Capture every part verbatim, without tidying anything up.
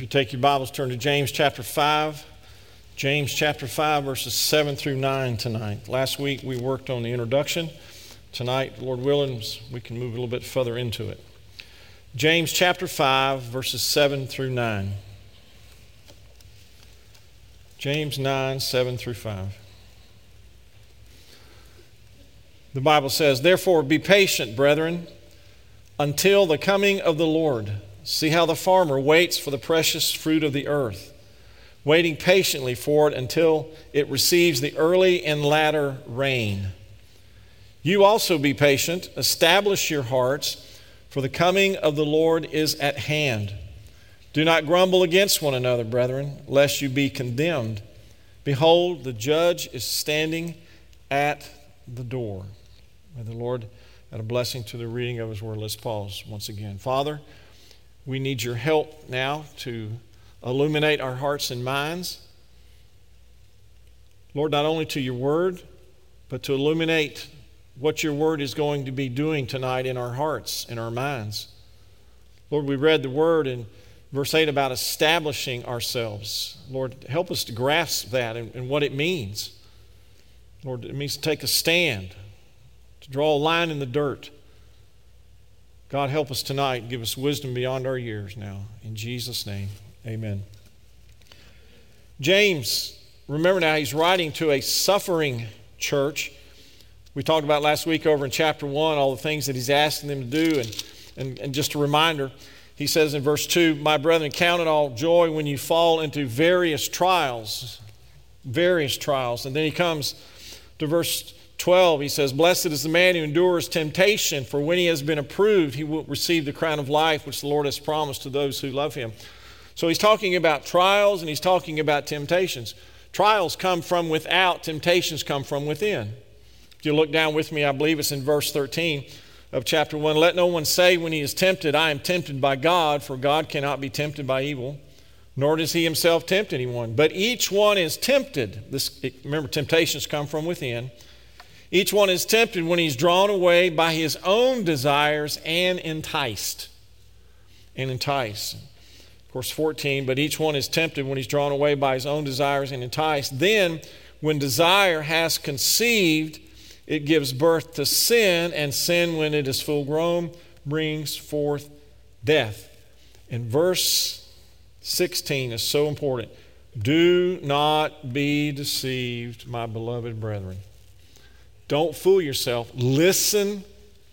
If you take your Bibles, turn to James chapter five. James chapter five, verses seven through nine tonight. Last week we worked on the introduction. Tonight, Lord willing, we can move a little bit further into it. James chapter five, verses seven through nine. James nine, seven through five. The Bible says, "Therefore be patient, brethren, until the coming of the Lord. See how the farmer waits for the precious fruit of the earth, waiting patiently for it until it receives the early and latter rain. You also be patient, establish your hearts, for the coming of the Lord is at hand. Do not grumble against one another, brethren, lest you be condemned. Behold, the judge is standing at the door." May the Lord add a blessing to the reading of His word. Let's pause once again. Father, we need your help now to illuminate our hearts and minds. Lord, not only to your word, but to illuminate what your word is going to be doing tonight in our hearts and our minds. Lord, we read the word in verse eight about establishing ourselves. Lord, help us to grasp that and, and what it means. Lord, it means to take a stand, to draw a line in the dirt. God, help us tonight. Give us wisdom beyond our years now. In Jesus' name, amen. James, remember now, he's writing to a suffering church. We talked about last week over in chapter one, all the things that he's asking them to do. And, and, and just a reminder, he says in verse two, "My brethren, count it all joy when you fall into various trials." Various trials. And then he comes to verse twelve, he says, "Blessed is the man who endures temptation, for when he has been approved, he will receive the crown of life which the Lord has promised to those who love him." So he's talking about trials and he's talking about temptations. Trials come from without, temptations come from within. If you look down with me, I believe it's in verse thirteen of chapter one. "Let no one say when he is tempted, I am tempted by God, for God cannot be tempted by evil, nor does he himself tempt anyone. But each one is tempted." This, remember, temptations come from within. "Each one is tempted when he's drawn away by his own desires and enticed." And enticed. Of course, fourteen, "But each one is tempted when he's drawn away by his own desires and enticed. Then, when desire has conceived, it gives birth to sin, and sin, when it is full grown, brings forth death." And verse sixteen is so important. "Do not be deceived, my beloved brethren." Don't fool yourself. Listen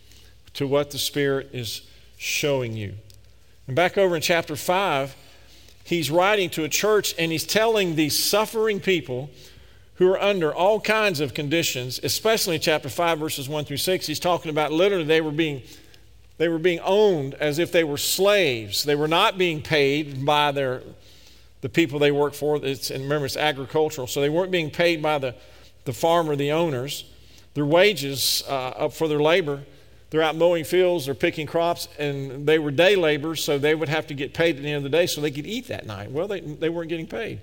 to what the Spirit is showing you. And back over in chapter five, he's writing to a church and he's telling these suffering people who are under all kinds of conditions, especially in chapter five, verses one through six, he's talking about literally they were being they were being owned as if they were slaves. They were not being paid by their the people they work for. It's, and remember, it's agricultural, so they weren't being paid by the, the farmer, the owners. Their wages uh, up for their labor, they're out mowing fields, they're picking crops, and they were day laborers, so they would have to get paid at the end of the day so they could eat that night. Well, they, they weren't getting paid.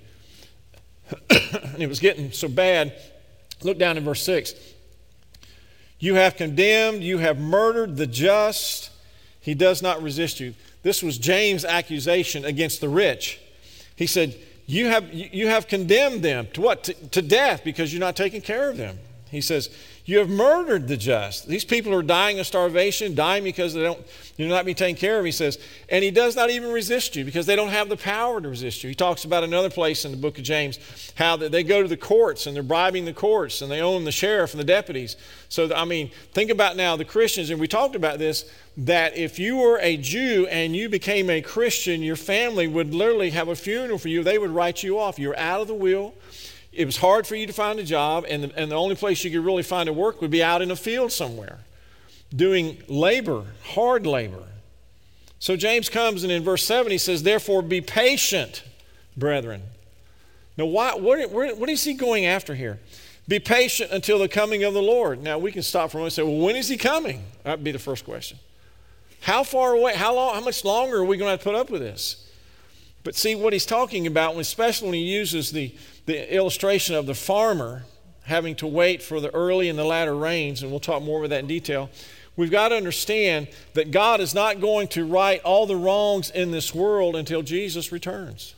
And it was getting so bad. Look down in verse six. "You have condemned, you have murdered the just. He does not resist you." This was James' accusation against the rich. He said, you have, you have condemned them to what? To, to death, because you're not taking care of them. He says, "You have murdered the just." These people are dying of starvation, dying because they don't, you're not being taken care of. He says, and he does not even resist you because they don't have the power to resist you. He talks about another place in the book of James, how that they go to the courts and they're bribing the courts and they own the sheriff and the deputies. So, I mean, think about now the Christians, and we talked about this, that if you were a Jew and you became a Christian, your family would literally have a funeral for you. They would write you off. You're out of the will. It was hard for you to find a job, and the, and the only place you could really find a work would be out in a field somewhere, doing labor, hard labor. So James comes, and in verse seven he says, "Therefore be patient, brethren." Now, why, what, what is he going after here? Be patient until the coming of the Lord. Now, we can stop for a moment and say, well, when is he coming? That would be the first question. How far away, how long, how much longer are we going to have to put up with this? But see, what he's talking about, especially when he uses the, the illustration of the farmer having to wait for the early and the latter rains, and we'll talk more about that in detail. we've got to understand that God is not going to right all the wrongs in this world until Jesus returns.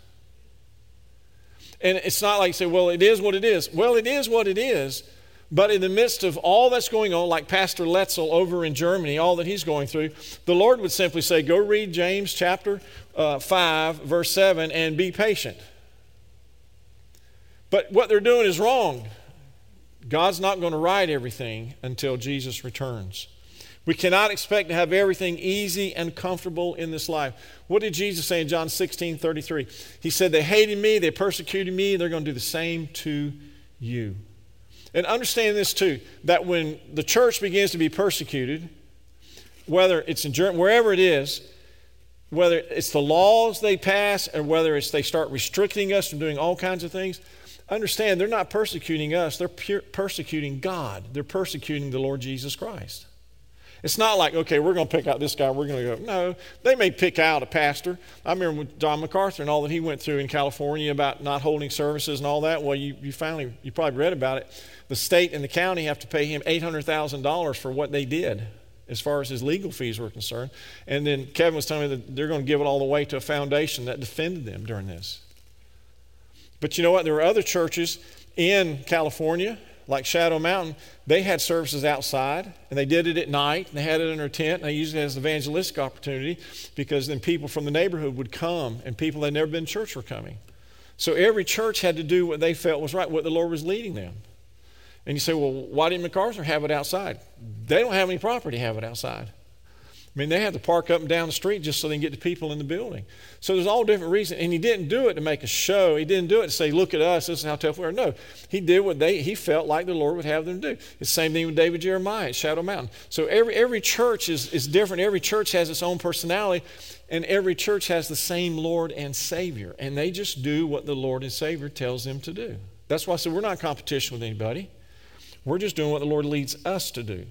And it's not like you say, well, it is what it is. Well, it is what it is. But in the midst of all that's going on, like Pastor Letzel over in Germany, all that he's going through, the Lord would simply say, go read James chapter uh, five, verse seven, and be patient. But what they're doing is wrong. God's not going to right everything until Jesus returns. We cannot expect to have everything easy and comfortable in this life. What did Jesus say in John sixteen thirty-three? He said, they hated me, they persecuted me, they're going to do the same to you. And understand this too, that when the church begins to be persecuted, whether it's in Germany, wherever it is, whether it's the laws they pass or whether it's they start restricting us from doing all kinds of things, understand they're not persecuting us, they're pure, persecuting God. They're persecuting the Lord Jesus Christ. It's not like, okay, we're going to pick out this guy, we're going to go. No, they may pick out a pastor. I remember with John MacArthur and all that he went through in California about not holding services and all that. Well, you, you finally, you probably read about it. The state and the county have to pay him eight hundred thousand dollars for what they did as far as his legal fees were concerned. And then Kevin was telling me that they're going to give it all away to a foundation that defended them during this. But you know what? There were other churches in California, like Shadow Mountain, they had services outside, and they did it at night, and they had it in their tent, and they used it as an evangelistic opportunity because then people from the neighborhood would come, and people that had never been to church were coming. So every church had to do what they felt was right, what the Lord was leading them. And you say, well, why didn't MacArthur have it outside? They don't have any property to have it outside. I mean, they had to park up and down the street just so they can get the people in the building. So there's all different reasons. And he didn't do it to make a show. He didn't do it to say, look at us, this is how tough we are. No, he did what they he felt like the Lord would have them do. It's the same thing with David Jeremiah at Shadow Mountain. So every every church is, is different. Every church has its own personality. And every church has the same Lord and Savior. And they just do what the Lord and Savior tells them to do. That's why I said we're not in competition with anybody. We're just doing what the Lord leads us to do.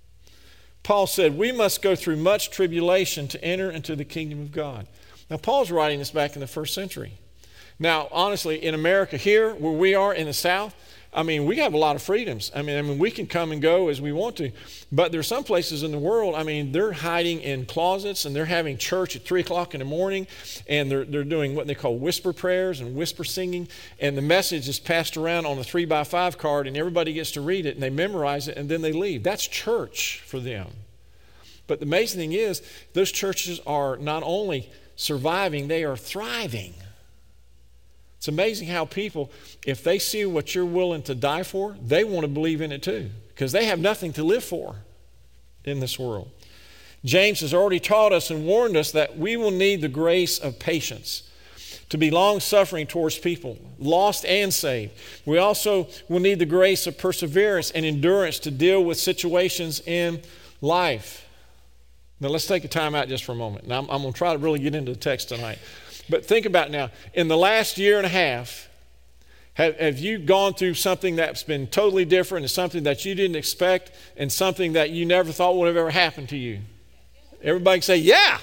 Paul said, we must go through much tribulation to enter into the kingdom of God. Now, Paul's writing this back in the first century. Now, honestly, in America here, where we are in the South, I mean, we have a lot of freedoms. I mean, I mean, we can come and go as we want to. But there's some places in the world, I mean, they're hiding in closets and they're having church at three o'clock in the morning and they're, they're doing what they call whisper prayers and whisper singing. And the message is passed around on a three by five card and everybody gets to read it and they memorize it and then they leave. That's church for them. But the amazing thing is, those churches are not only surviving, they are thriving. It's amazing how people, if they see what you're willing to die for, they want to believe in it too, because they have nothing to live for in this world. James has already taught us and warned us that we will need the grace of patience to be long-suffering towards people, lost and saved. We also will need the grace of perseverance and endurance to deal with situations in life. Now let's take a time out just for a moment. Now I'm, I'm going to try to really get into the text tonight. But think about it now. In the last year and a half, have, have you gone through something that's been totally different and something that you didn't expect and something that you never thought would have ever happened to you? Everybody can say, yeah.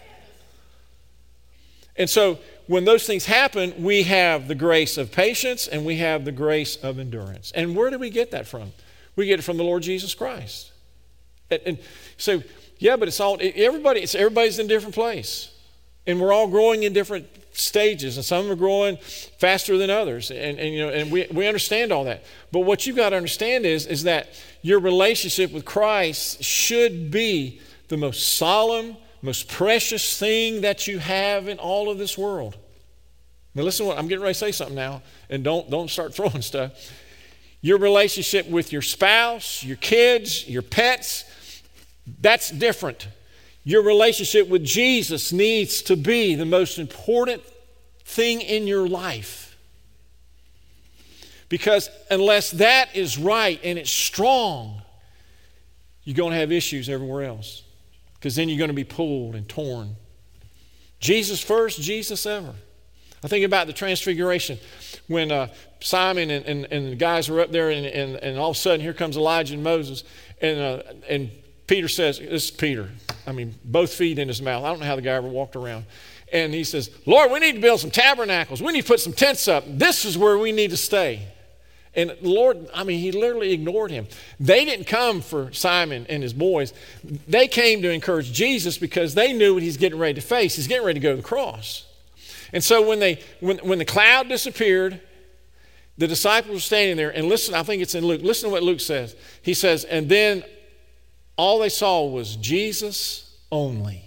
And so when those things happen, we have the grace of patience and we have the grace of endurance. And where do we get that from? We get it from the Lord Jesus Christ. And, and so, yeah, but it's all, everybody, it's, everybody's in a different place. And we're all growing in different stages, and some are growing faster than others. And, and you know, and we, we understand all that. But what you've got to understand is, is that your relationship with Christ should be the most solemn, most precious thing that you have in all of this world. Now listen to what I'm getting ready to say something now, and don't, don't start throwing stuff. Your relationship with your spouse, your kids, your pets, that's different. Your relationship with Jesus needs to be the most important thing in your life. Because unless that is right and it's strong, you're going to have issues everywhere else. Because then you're going to be pulled and torn. Jesus first, Jesus ever. I think about the Transfiguration when uh, Simon and, and, and the guys were up there and, and, and all of a sudden here comes Elijah and Moses and uh, and Peter says, this is Peter, I mean, both feet in his mouth. I don't know how the guy ever walked around. And he says, Lord, we need to build some tabernacles. We need to put some tents up. This is where we need to stay. And the Lord, I mean, he literally ignored him. They didn't come for Simon and his boys. They came to encourage Jesus because they knew what he's getting ready to face. He's getting ready to go to the cross. And so when they when, when the cloud disappeared, the disciples were standing there, and listen, I think it's in Luke. Listen to what Luke says. He says, and then all they saw was Jesus only.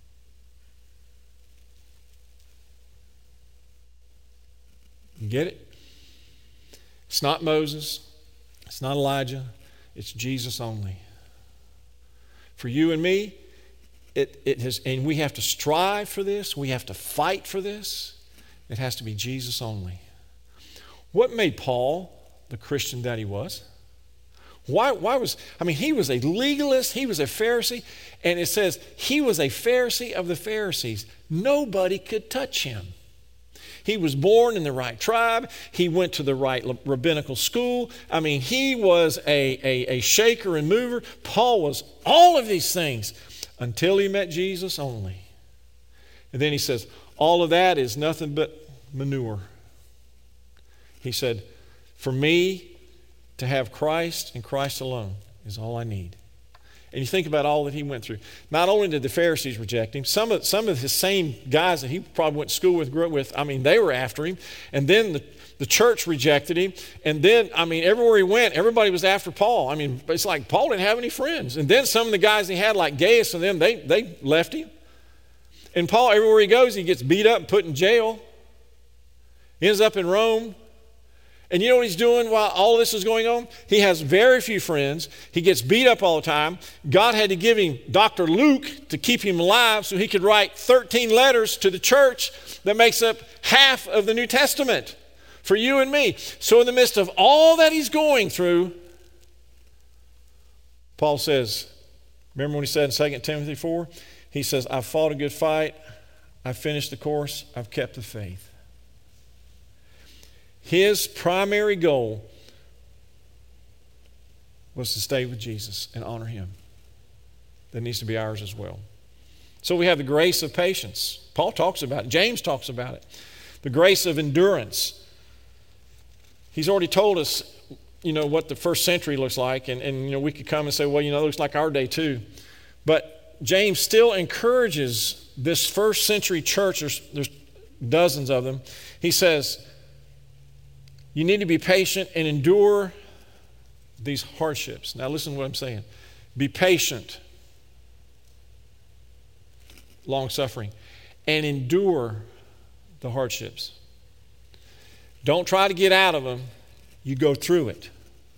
You get it? It's not Moses. It's not Elijah. It's Jesus only. For you and me, it, it has, and we have to strive for this. We have to fight for this. It has to be Jesus only. What made Paul the Christian that he was? Why, why was, I mean, he was a legalist, he was a Pharisee, and it says he was a Pharisee of the Pharisees. Nobody could touch him. He was born in the right tribe. He went to the right rabbinical school. I mean, he was a, a, a shaker and mover. Paul was all of these things until he met Jesus only. And then he says, all of that is nothing but manure. He said, for me to have Christ and Christ alone is all I need. And you think about all that he went through. Not only did the Pharisees reject him, some of, some of his same guys that he probably went to school with, grew up with, I mean, they were after him. And then the, the church rejected him. And then, I mean, everywhere he went, everybody was after Paul. I mean, it's like Paul didn't have any friends. And then some of the guys he had, like Gaius and them, they, they left him. And Paul, everywhere he goes, he gets beat up and put in jail. He ends up in Rome. And you know what he's doing while all this is going on? He has very few friends. He gets beat up all the time. God had to give him Doctor Luke to keep him alive so he could write thirteen letters to the church that makes up half of the New Testament for you and me. So in the midst of all that he's going through, Paul says, remember when he said in Second Timothy four? He says, I've fought a good fight. I've finished the course. I've kept the faith. His primary goal was to stay with Jesus and honor him. That needs to be ours as well. So we have the grace of patience. Paul talks about it. James talks about it. The grace of endurance. He's already told us, you know, what the first century looks like. And, and you know, we could come and say, well, you know, it looks like our day too. But James still encourages this first century church. There's, there's dozens of them. He says, you need to be patient and endure these hardships. Now listen to what I'm saying. Be patient, long-suffering, and endure the hardships. Don't try to get out of them. You go through it.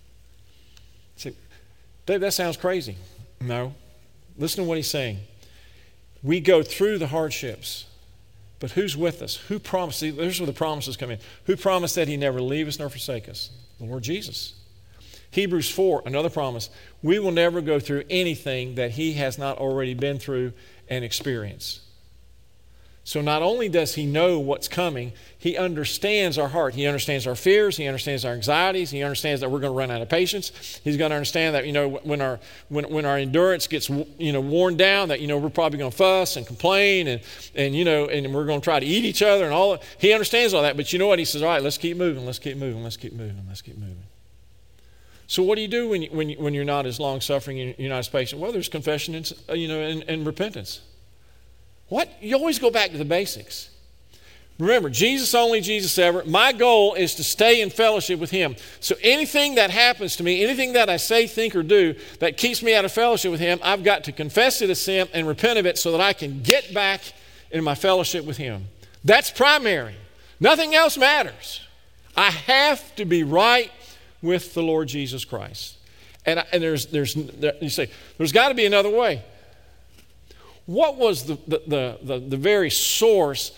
See, Dave, that sounds crazy. No. Listen to what he's saying. We go through the hardships. But who's with us? Who promised? See, there's where the promises come in. Who promised that he never leave us nor forsake us? The Lord Jesus. Hebrews four, another promise. We will never go through anything that he has not already been through and experienced. So not only does he know what's coming, he understands our heart. He understands our fears. He understands our anxieties. He understands that we're going to run out of patience. He's going to understand that, you know, when our when, when our endurance gets, you know, worn down, that, you know, we're probably going to fuss and complain and, and you know, and we're going to try to eat each other and all that. He understands all that. But you know what? He says, all right, let's keep moving. Let's keep moving. Let's keep moving. Let's keep moving. So what do you do when, you, when, you, when you're not as long-suffering and you're not as patient? Well, there's confession and, you know, and, and repentance. What? You always go back to the basics. Remember, Jesus only, Jesus ever. My goal is to stay in fellowship with him. So anything that happens to me, anything that I say, think, or do that keeps me out of fellowship with him, I've got to confess it as sin and repent of it so that I can get back in my fellowship with him. That's primary. Nothing else matters. I have to be right with the Lord Jesus Christ. And, and there's, there's, there, you say, there's got to be another way. What was the, the, the, the, the very source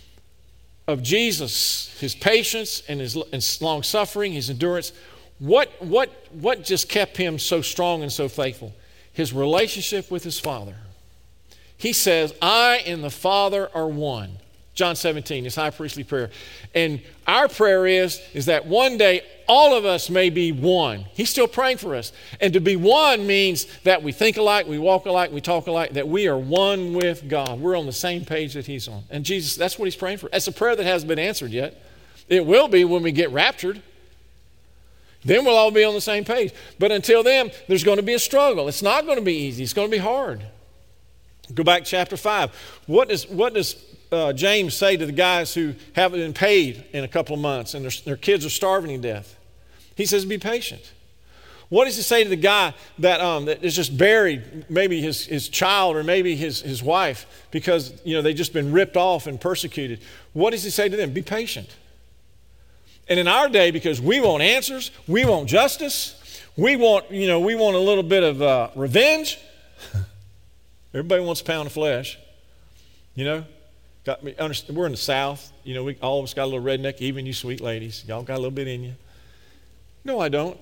of Jesus, his patience and his, his long-suffering, his endurance? What, what, what just kept him so strong and so faithful? His relationship with his Father. He says, I and the Father are one. John seventeen, his high priestly prayer. And our prayer is, is that one day all of us may be one. He's still praying for us. And to be one means that we think alike, we walk alike, we talk alike, that we are one with God. We're on the same page that he's on. And Jesus, that's what he's praying for. That's a prayer that hasn't been answered yet. It will be when we get raptured. Then we'll all be on the same page. But until then, there's going to be a struggle. It's not going to be easy. It's going to be hard. Go back to chapter five. What does, what does uh, James say to the guys who haven't been paid in a couple of months and their, their kids are starving to death? He says, be patient. What does he say to the guy that, um, that is just buried, maybe his, his child or maybe his, his wife, because you know they've just been ripped off and persecuted? What does he say to them? Be patient. And in our day, because we want answers, we want justice, we want, you know, we want a little bit of uh, revenge. Everybody wants a pound of flesh, you know. Got me. We're in the South, you know. We all of us got a little redneck. Even you sweet ladies, y'all got a little bit in you. No, I don't.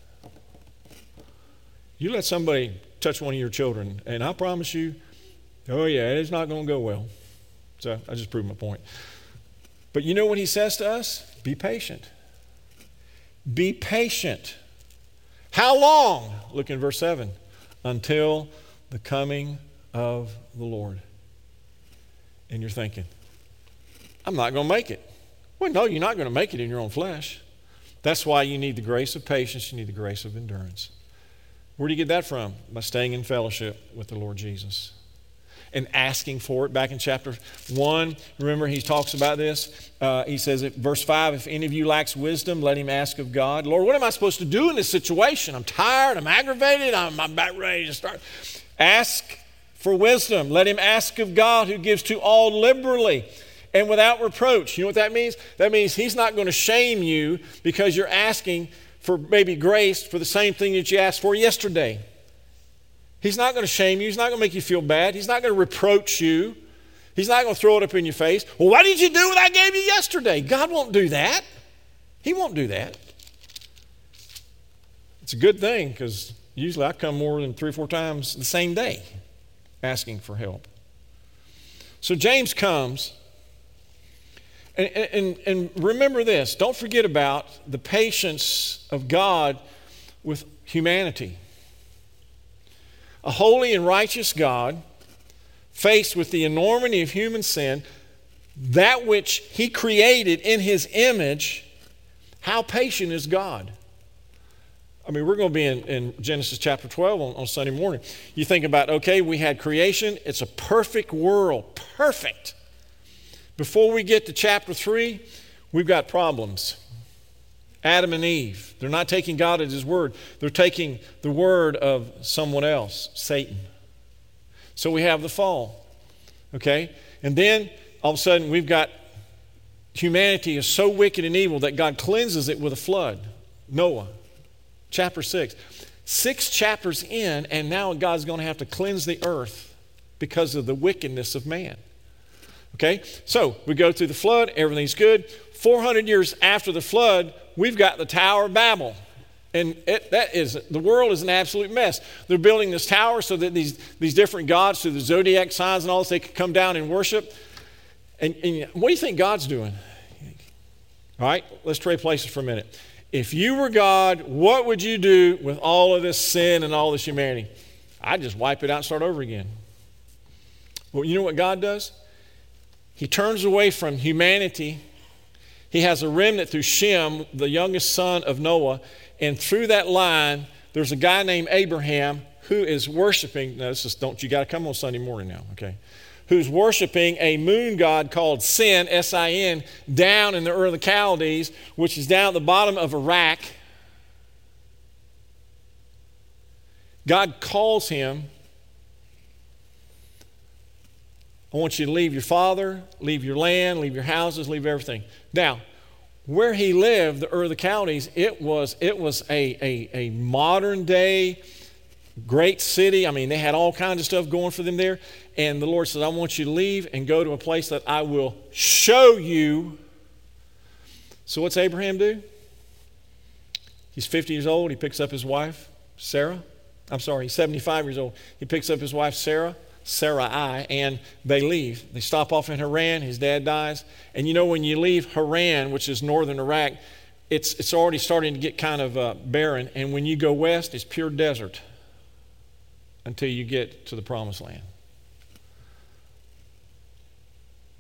You let somebody touch one of your children, and I promise you, oh yeah, it's not going to go well. So I just proved my point. But you know what he says to us? Be patient. Be patient. How long? Look in verse seven. Until the coming of the Lord. And you're thinking, I'm not going to make it. Well, no, you're not going to make it in your own flesh. That's why you need the grace of patience. You need the grace of endurance. Where do you get that from? By staying in fellowship with the Lord Jesus and asking for it. Back in chapter one, remember he talks about this. Uh, he says, at verse five, if any of you lacks wisdom, let him ask of God. Lord, what am I supposed to do in this situation? I'm tired, I'm aggravated, I'm, I'm about ready to start. Ask for wisdom. Let him ask of God, who gives to all liberally and without reproach. You know what that means? That means he's not going to shame you because you're asking for maybe grace for the same thing that you asked for yesterday. He's not going to shame you. He's not going to make you feel bad. He's not going to reproach you. He's not going to throw it up in your face. Well, why did you do what I gave you yesterday? God won't do that. He won't do that. It's a good thing because usually I come more than three or four times the same day asking for help. So James comes. And, and, and remember this, don't forget about the patience of God with humanity. A holy and righteous God, faced with the enormity of human sin, that which he created in his image, how patient is God? I mean, we're going to be in, in Genesis chapter twelve on, on Sunday morning. You think about, okay, we had creation. It's a perfect world, perfect. Before we get to chapter three, we've got problems. Adam and Eve, they're not taking God at his word. They're taking the word of someone else, Satan. So we have the fall, okay? And then all of a sudden we've got humanity is so wicked and evil that God cleanses it with a flood. Noah, chapter six. Six chapters in, and now God's going to have to cleanse the earth because of the wickedness of man. Okay, so we go through the flood, everything's good. four hundred years after the flood, we've got the Tower of Babel. And it, that is, the world is an absolute mess. They're building this tower so that these, these different gods through the zodiac signs and all this, they could come down and worship. And, and what do you think God's doing? All right, let's trade places for a minute. If you were God, what would you do with all of this sin and all this humanity? I'd just wipe it out and start over again. Well, you know what God does? He turns away from humanity. He has a remnant through Shem, the youngest son of Noah. And through that line, there's a guy named Abraham who is worshiping. Now, this is, don't, you got to come on Sunday morning now, okay? Who's worshiping a moon god called Sin, S I N, down in the Ur of the Chaldees, which is down at the bottom of Iraq. God calls him. I want you to leave your father, leave your land, leave your houses, leave everything. Now, where he lived, the Ur of the Chaldees, it was, it was a, a, a modern day great city. I mean, they had all kinds of stuff going for them there. And the Lord says, I want you to leave and go to a place that I will show you. So what's Abraham do? He's fifty years old. He picks up his wife, Sarah. I'm sorry, he's seventy-five years old. He picks up his wife, Sarah. Sarai, and they leave. They stop off in Haran. His dad dies. And you know, when you leave Haran, which is northern Iraq, it's, it's already starting to get kind of uh, barren. And when you go west, it's pure desert until you get to the promised land.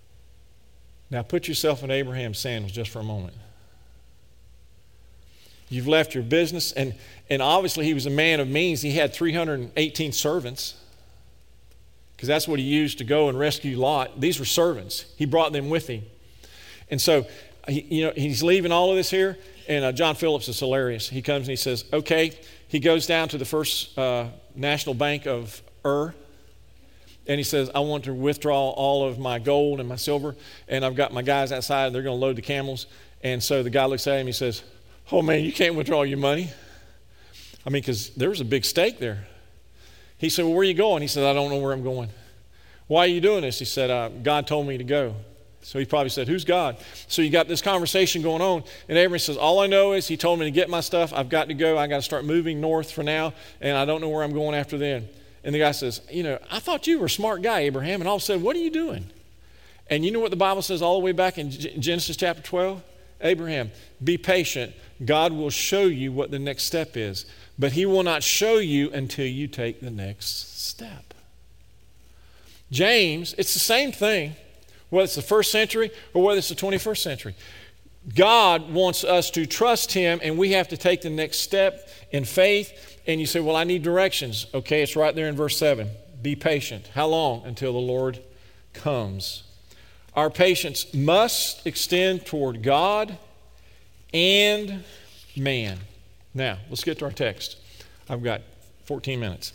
Now put yourself in Abraham's sandals just for a moment. You've left your business. And, and obviously he was a man of means. He had three hundred eighteen servants because that's what he used to go and rescue Lot. These were servants. He brought them with him. And so, he, you know, he's leaving all of this here. And uh, John Phillips is hilarious. He comes and he says, okay. He goes down to the First uh, National Bank of Ur. And he says, I want to withdraw all of my gold and my silver. And I've got my guys outside. They're going to load the camels. And so the guy looks at him. He says, oh, man, you can't withdraw your money. I mean, because there was a big stake there. He said, well, where are you going? He said, I don't know where I'm going. Why are you doing this? He said, uh, God told me to go. So he probably said, who's God? So you got this conversation going on. And Abraham says, all I know is he told me to get my stuff. I've got to go. I got to start moving north for now. And I don't know where I'm going after then. And the guy says, you know, I thought you were a smart guy, Abraham. And all of a sudden, what are you doing? And you know what the Bible says all the way back in Genesis chapter twelve? Abraham, be patient. God will show you what the next step is. But he will not show you until you take the next step. James, it's the same thing. Whether it's the first century or whether it's the twenty-first century. God wants us to trust him, and we have to take the next step in faith. And you say, well, I need directions. Okay, it's right there in verse seven. Be patient. How long? Until the Lord comes. Our patience must extend toward God and man. Now, let's get to our text. I've got fourteen minutes.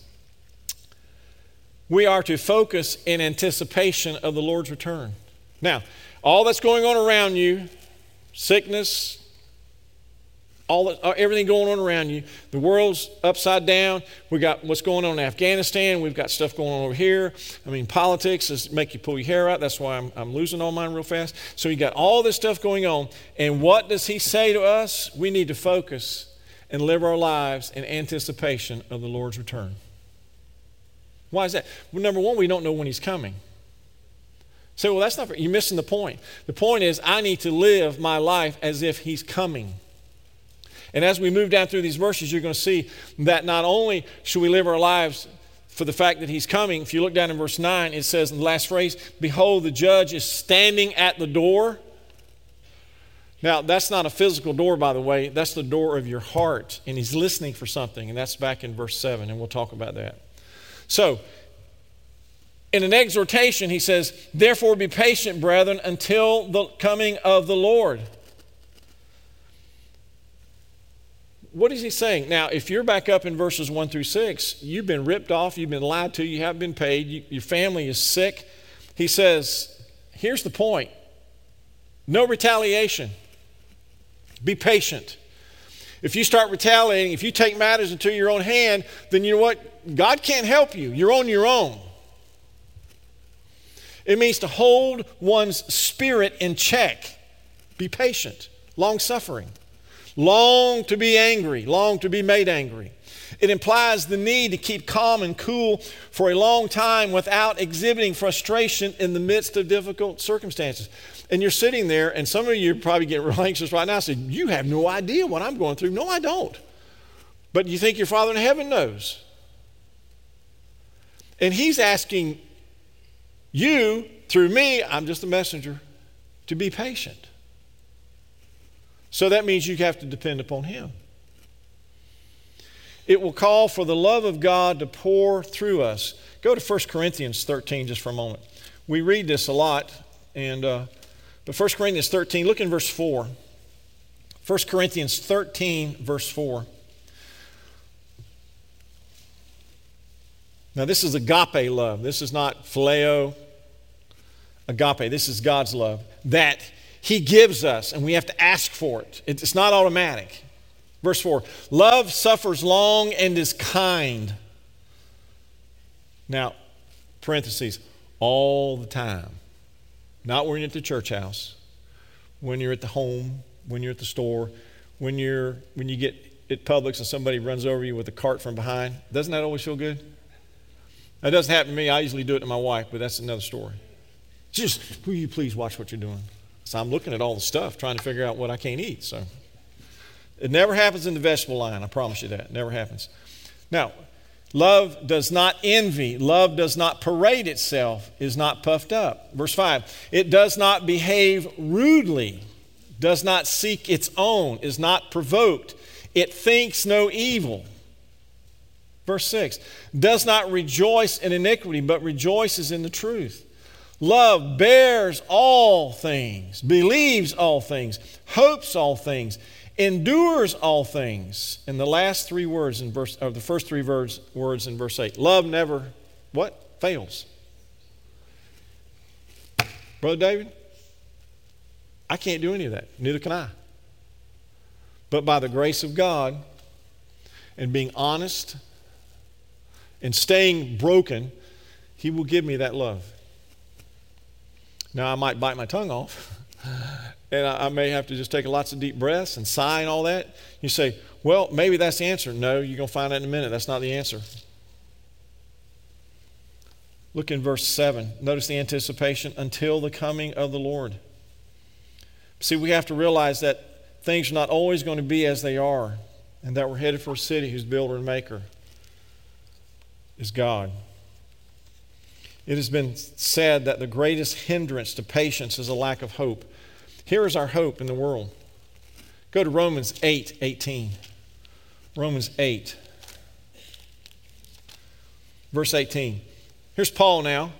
We are to focus in anticipation of the Lord's return. Now, all that's going on around you, sickness, all that, everything going on around you, the world's upside down. We got what's going on in Afghanistan. We've got stuff going on over here. I mean, politics is make you pull your hair out. That's why I'm, I'm losing all mine real fast. So you got all this stuff going on. And what does he say to us? We need to focus and live our lives in anticipation of the Lord's return. Why is that? Well, number one, we don't know when he's coming. So, well, that's not, you're missing the point. The point is, I need to live my life as if he's coming. And as we move down through these verses, you're going to see that not only should we live our lives for the fact that he's coming. If you look down in verse nine, it says in the last phrase, behold, the judge is standing at the door. Now, that's not a physical door, by the way. That's the door of your heart. And he's listening for something. And that's back in verse seven, and we'll talk about that. So, in an exhortation, he says, therefore be patient, brethren, until the coming of the Lord. What is he saying? Now, if you're back up in verses one through six, you've been ripped off, you've been lied to, you haven't been paid, you, your family is sick. He says, here's the point. No retaliation. Be patient. If you start retaliating, if you take matters into your own hand, then you know what? God can't help you. You're on your own. It means to hold one's spirit in check. Be patient, long-suffering, long to be angry, long to be made angry. It implies the need to keep calm and cool for a long time without exhibiting frustration in the midst of difficult circumstances. And you're sitting there, and some of you are probably getting real anxious right now, saying, you have no idea what I'm going through. No, I don't. But you think your Father in heaven knows. And he's asking you, through me, I'm just a messenger, to be patient. So that means you have to depend upon him. It will call for the love of God to pour through us. Go to First Corinthians thirteen just for a moment. We read this a lot, and uh, but First Corinthians thirteen, look in verse four. First Corinthians thirteen, verse four. Now this is agape love. This is not phileo. Agape. This is God's love that he gives us, and we have to ask for it. It's not automatic. Verse four, love suffers long and is kind. Now, parentheses, all the time. Not when you're at the church house, when you're at the home, when you're at the store, when you're when you get at Publix and somebody runs over you with a cart from behind. Doesn't that always feel good? That doesn't happen to me. I usually do it to my wife, but that's another story. Just, will you please watch what you're doing? So I'm looking at all the stuff, trying to figure out what I can't eat. So it never happens in the vegetable line. I promise you that. It never happens. Now, love does not envy. Love does not parade itself, is not puffed up. Verse five, it does not behave rudely, does not seek its own, is not provoked, It thinks no evil. Verse six, does not rejoice in iniquity, but rejoices in the truth. Love bears all things, believes all things, hopes all things, endures all things. And the last three words in verse, or the first three words, words in verse eight, love never, what? Fails. Brother David, I can't do any of that. Neither can I. But by the grace of God and being honest and staying broken, He will give me that love. Now, I might bite my tongue off, and I, I may have to just take lots of deep breaths and sigh and all that. You say, well, maybe that's the answer. No, you're going to find out in a minute. That's not the answer. Look in verse seven. Notice the anticipation, until the coming of the Lord. See, we have to realize that things are not always going to be as they are, and that we're headed for a city whose builder and maker is God. It has been said that the greatest hindrance to patience is a lack of hope. Here is our hope in the world. Go to Romans eight eighteen. Romans eight, verse eighteen. Here's Paul now.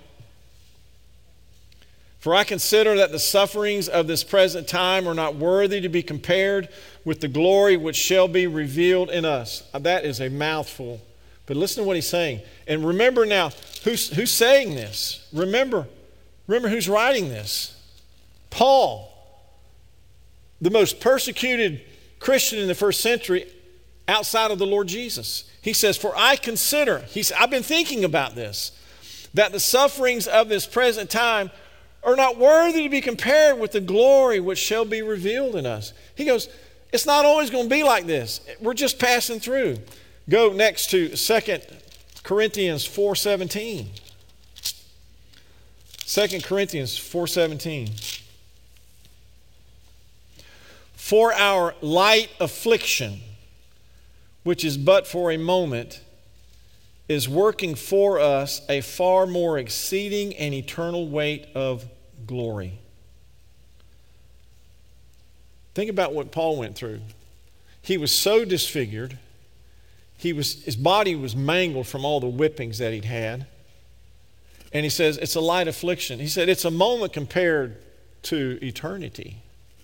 For I consider that the sufferings of this present time are not worthy to be compared with the glory which shall be revealed in us. That is a mouthful. But listen to what he's saying. And remember now, who's, who's saying this? Remember, remember who's writing this. Paul, the most persecuted Christian in the first century outside of the Lord Jesus. He says, for I consider, he's, I've been thinking about this, that the sufferings of this present time are not worthy to be compared with the glory which shall be revealed in us. He goes, it's not always going to be like this. We're just passing through. Go next to Second Corinthians four seventeen. Second Corinthians four seventeen. For our light affliction, which is but for a moment, is working for us a far more exceeding and eternal weight of glory. Think about what Paul went through. He was so disfigured. He was, his body was mangled from all the whippings that he'd had. And he says, it's a light affliction. He said, it's a moment compared to eternity.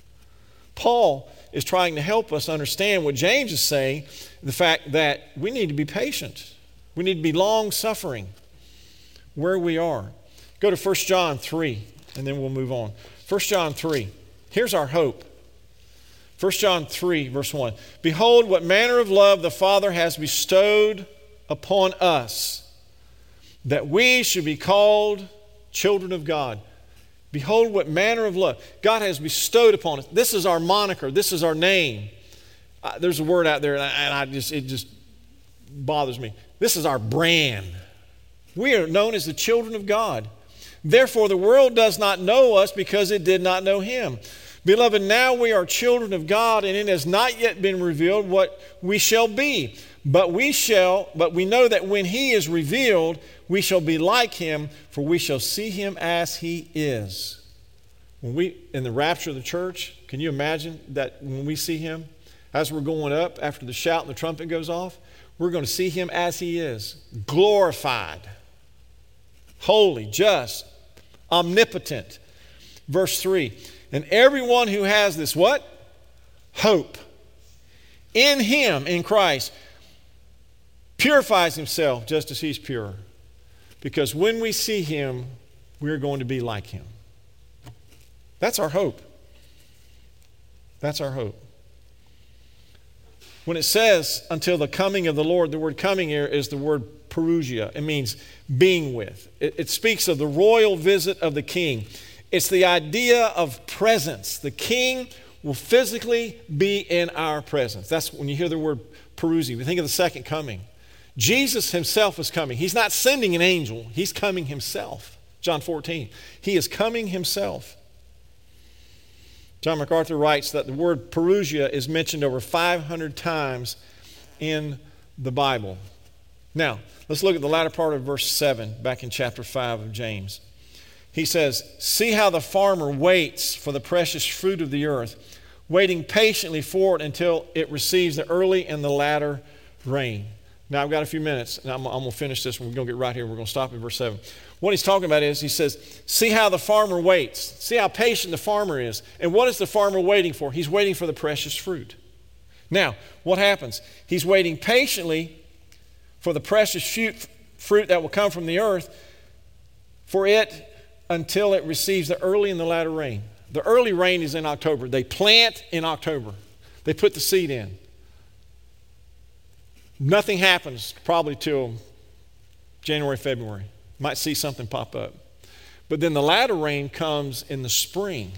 Paul is trying to help us understand what James is saying, the fact that we need to be patient. We need to be long-suffering where we are. Go to First John three, and then we'll move on. First John three. Here's our hope. First John three, verse one. Behold, what manner of love the Father has bestowed upon us, that we should be called children of God. Behold, what manner of love God has bestowed upon us. This is our moniker. This is our name. Uh, there's a word out there, and I, and I just it just bothers me. This is our brand. We are known as the children of God. Therefore, the world does not know us because it did not know Him. Beloved, now we are children of God, and it has not yet been revealed what we shall be. But we shall, but we know that when He is revealed, we shall be like Him, for we shall see Him as He is. When we, in the rapture of the church, can you imagine that when we see Him, as we're going up after the shout and the trumpet goes off, we're going to see Him as He is, glorified, holy, just, omnipotent. Verse three. And everyone who has this what? Hope in Him, in Christ, purifies himself just as He's pure. Because when we see Him, we're going to be like Him. That's our hope. That's our hope. When it says, until the coming of the Lord, the word coming here is the word parousia. It means being with. It, it speaks of the royal visit of the king. It's the idea of presence. The king will physically be in our presence. That's when you hear the word parousia. We think of the second coming. Jesus Himself is coming. He's not sending an angel. He's coming Himself. John fourteen. He is coming Himself. John MacArthur writes that the word parousia is mentioned over five hundred times in the Bible. Now, let's look at the latter part of verse seven, back in chapter five of James. He says, see how the farmer waits for the precious fruit of the earth, waiting patiently for it until it receives the early and the latter rain. Now, I've got a few minutes, and I'm, I'm going to finish this one. We're going to get right here. We're going to stop at verse seven. What he's talking about is, he says, see how the farmer waits. See how patient the farmer is. And what is the farmer waiting for? He's waiting for the precious fruit. Now, what happens? He's waiting patiently for the precious fruit, fruit that will come from the earth, for it until it receives the early and the latter rain. The early rain is in October. They plant in October. They put the seed in. Nothing happens probably till January, February. Might see something pop up. But then the latter rain comes in the spring.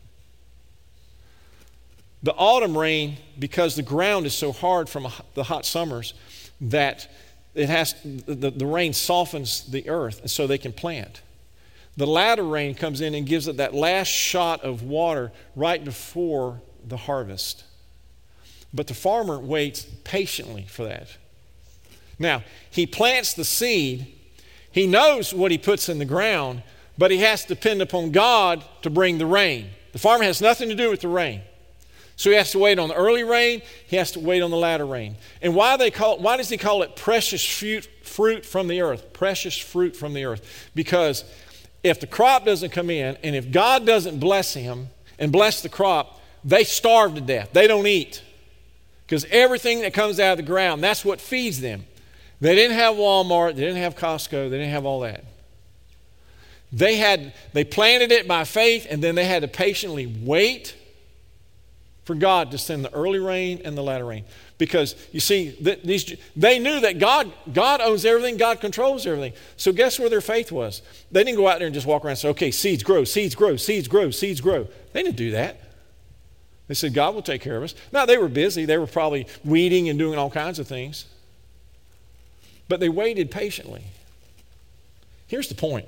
The autumn rain, because the ground is so hard from the hot summers, that it has the, the rain softens the earth, and so they can plant. The latter rain comes in and gives it that last shot of water right before the harvest. But the farmer waits patiently for that. Now, he plants the seed. He knows what he puts in the ground, but he has to depend upon God to bring the rain. The farmer has nothing to do with the rain. So he has to wait on the early rain. He has to wait on the latter rain. And why they call why does he call it precious fruit, fruit from the earth? Precious fruit from the earth. Because if the crop doesn't come in, and if God doesn't bless him and bless the crop, they starve to death. They don't eat. Because everything that comes out of the ground, that's what feeds them. They didn't have Walmart. They didn't have Costco. They didn't have all that. They had, they planted it by faith, and then they had to patiently wait for God to send the early rain and the latter rain. Because, you see, th- these, they knew that God, God owns everything. God controls everything. So guess where their faith was? They didn't go out there and just walk around and say, okay, seeds grow, seeds grow, seeds grow, seeds grow. They didn't do that. They said, God will take care of us. Now, they were busy. They were probably weeding and doing all kinds of things. But they waited patiently. Here's the point.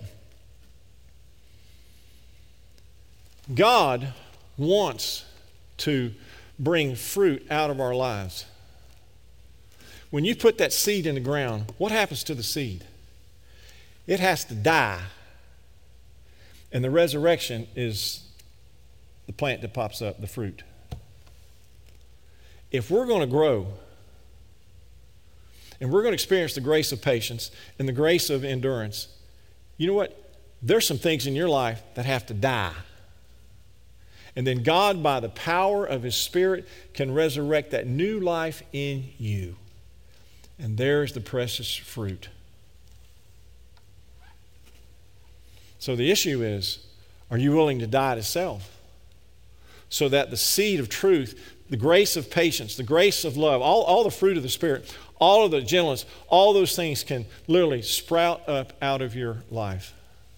God wants to bring fruit out of our lives. When you put that seed in the ground, what happens to the seed? It has to die. And the resurrection is the plant that pops up, the fruit. If we're going to grow, and we're going to experience the grace of patience and the grace of endurance, you know what? There's some things in your life that have to die. And then God, by the power of His Spirit, can resurrect that new life in you. And there's the precious fruit. So the issue is, are you willing to die to self? So that the seed of truth, the grace of patience, the grace of love, all, all the fruit of the Spirit, all of the gentleness, all those things can literally sprout up out of your life.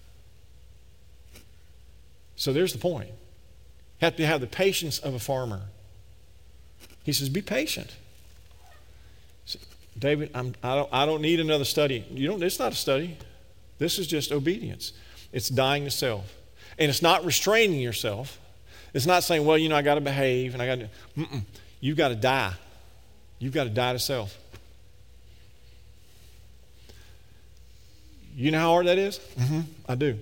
So there's the point. You have to have the patience of a farmer. He says, be patient. David, I'm, I, don't, I don't need another study. You don't, it's not a study. This is just obedience. It's dying to self. And it's not restraining yourself. It's not saying, well, you know, I got to behave and I got to. Mm-mm. You've got to die. You've got to die to self. You know how hard that is? Mm-hmm. I do.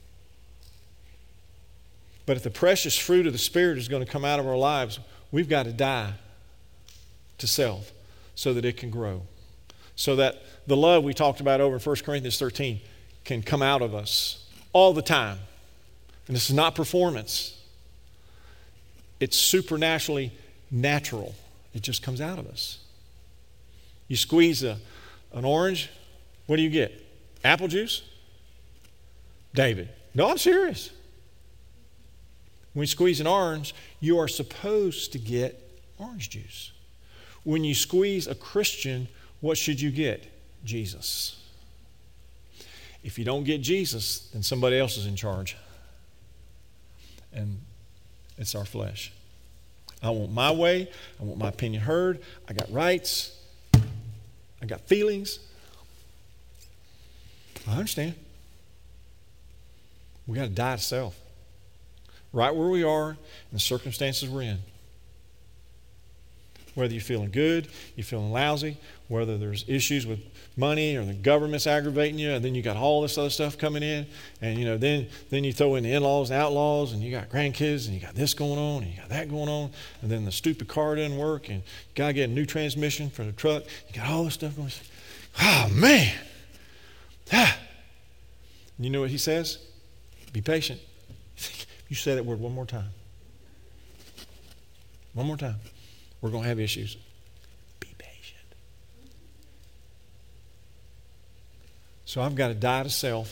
But if the precious fruit of the Spirit is going to come out of our lives, we've got to die to self so that it can grow. So that the love we talked about over in First Corinthians thirteen can come out of us all the time. And this is not performance. It's supernaturally natural. It just comes out of us. You squeeze a, an orange, what do you get? Apple juice? David, no, I'm serious. When you squeeze an orange, you are supposed to get orange juice. When you squeeze a Christian, what should you get? Jesus. If you don't get Jesus, then somebody else is in charge. And it's our flesh. I want my way. I want my opinion heard. I got rights. I got feelings. I understand. We got to die to self. Right where we are, in the circumstances we're in. whether you're feeling good, you're feeling lousy, whether there's issues with money or the government's aggravating you, and then you got all this other stuff coming in, and you know, then then you throw in the in-laws and outlaws, and you got grandkids, and you got this going on, and you got that going on, and then the stupid car doesn't work, and you got to get a new transmission for the truck. You got all this stuff going on. Oh, man. Ah. You know what he says? Be patient. You say that word one more time. One more time. We're going to have issues. Be patient. So I've got to die to self.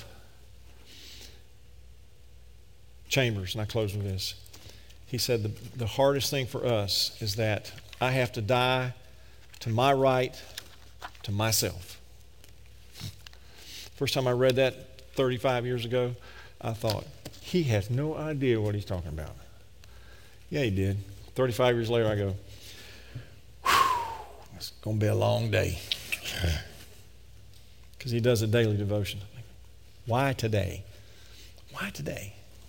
Chambers, and I close with this. He said the, the hardest thing for us is that I have to die to my right, to myself. First time I read that thirty-five years ago, I thought, he has no idea what he's talking about. Yeah, he did. thirty-five years later, I go, it's going to be a long day. Because he does a daily devotion. Why today? Why today?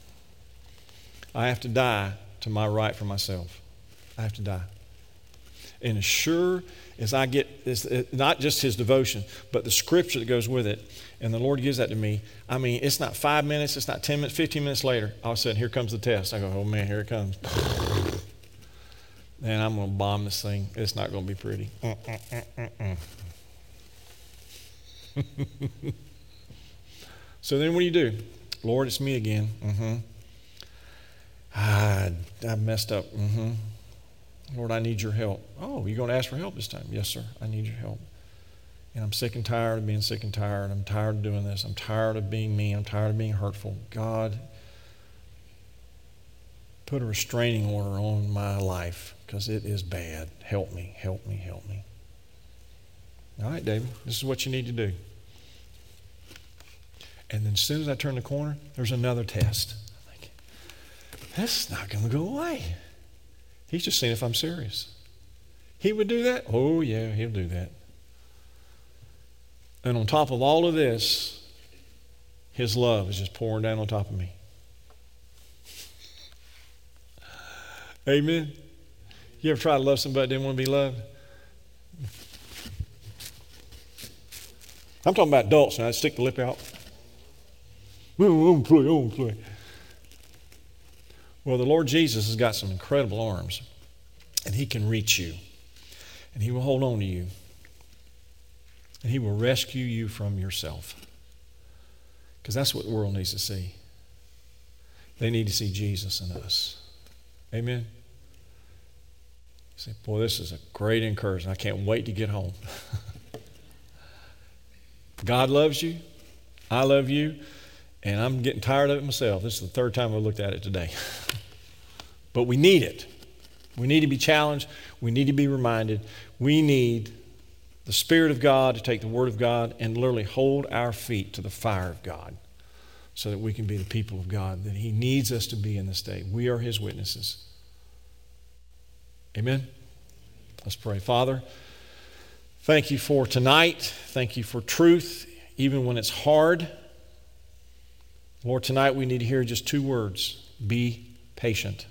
I have to die to my right for myself. I have to die. And as sure as I get, it's not just his devotion, but the scripture that goes with it, and the Lord gives that to me, I mean, it's not five minutes, it's not ten minutes, fifteen minutes later, all of a sudden, here comes the test. I go, oh man, here it comes. And I'm going to bomb this thing. It's not going to be pretty. So then what do you do? Lord, it's me again. Mm-hmm. I, I messed up. Mm-hmm. Lord, I need your help. Oh, you're going to ask for help this time? Yes, sir. I need your help. And I'm sick and tired of being sick and tired. I'm tired of doing this. I'm tired of being mean. I'm tired of being hurtful. God, put a restraining order on my life because it is bad. Help me, help me, help me. All right, David, this is what you need to do. And then as soon as I turn the corner, there's another test. I'm like, that's not going to go away. He's just seeing if I'm serious. He would do that? Oh, yeah, he'll do that. And on top of all of this, his love is just pouring down on top of me. Amen. You ever try to love somebody that didn't want to be loved? I'm talking about adults now. I stick the lip out. Oh, play, oh, play. Well, the Lord Jesus has got some incredible arms, and he can reach you, and he will hold on to you, and he will rescue you from yourself, because that's what the world needs to see. They need to see Jesus in us. Amen. You say, boy, this is a great encouragement. I can't wait to get home. God loves you. I love you. And I'm getting tired of it myself. This is the third time I've looked at it today. But we need it. We need to be challenged. We need to be reminded. We need the Spirit of God to take the Word of God and literally hold our feet to the fire of God so that we can be the people of God that he needs us to be in this day. We are his witnesses. Amen? Let's pray. Father, thank you for tonight. Thank you for truth, even when it's hard. Lord, tonight we need to hear just two words. Be patient.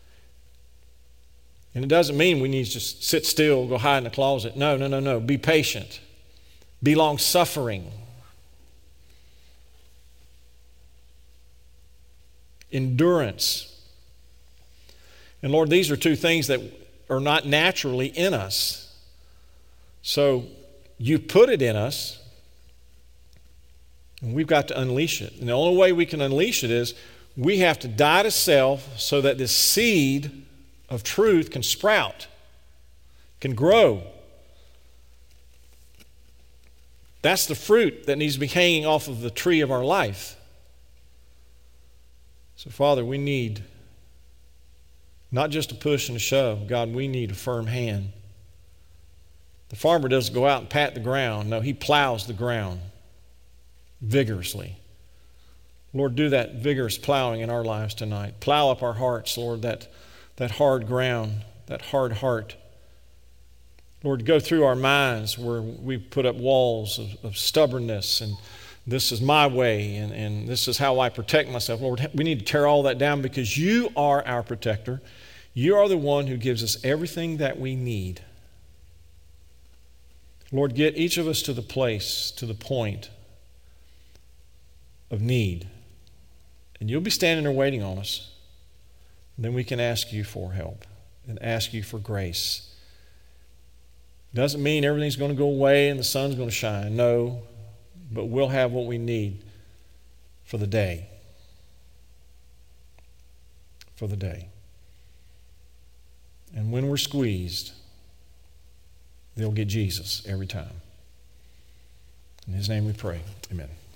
And it doesn't mean we need to just sit still, go hide in the closet. No, no, no, no. Be patient. Be long-suffering. Endurance. And Lord, these are two things that are not naturally in us. So you put it in us, and we've got to unleash it. And the only way we can unleash it is we have to die to self so that this seed of truth can sprout, can grow. That's the fruit that needs to be hanging off of the tree of our life. So, Father, we need not just a push and a shove. God, we need a firm hand. The farmer doesn't go out and pat the ground. No, he plows the ground vigorously. Lord, do that vigorous plowing in our lives tonight. Plow up our hearts, Lord, that, that hard ground, that hard heart. Lord, go through our minds where we put up walls of, of stubbornness and this is my way and, and this is how I protect myself. Lord, we need to tear all that down because you are our protector. You are the one who gives us everything that we need. Lord, get each of us to the place, to the point of need. And you'll be standing there waiting on us. And then we can ask you for help and ask you for grace. Doesn't mean everything's going to go away and the sun's going to shine. No, but we'll have what we need for the day. For the day. And when we're squeezed, they'll get Jesus every time. In his name we pray. Amen.